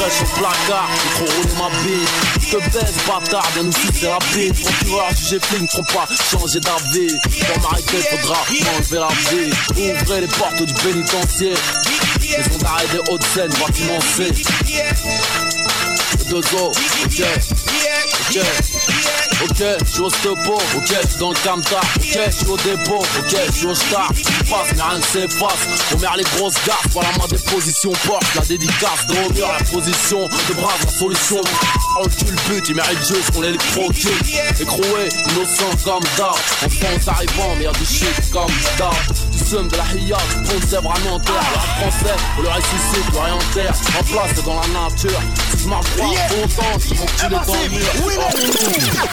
fraîche au placard, j'ai trop roulé ma bite. Je te baisse, bâtard, viens nous sucer la bite. Procureur, jugé flic, trop pas changer d'avis. Pour m'arrêter, faudra m'enlever la vie. Ouvrez les portes du pénitencier. Maison d'arrêt des Hauts-de-Seine, bâtiment C. Deux os, ok. Ok, je suis au stopo, ok, je suis dans le camtar, ok, je suis au dépôt, ok, je suis au star, je passe, mais rien ne s'efface, on met les grosses gaffes, voilà ma déposition porte, la dédicace, gros mur, la position, de brave, la solution, on tue le but, il mérite juste qu'on l'électrocute, écroué, innocent comme d'art, en France arrivant, mais y'a du shit comme d'art, du seum de la hiya, on sait vraiment terre, le français, on le ressuscite, rien en terre, en place dans la nature, si je marche droit, longtemps, je m'en tue dans le mur.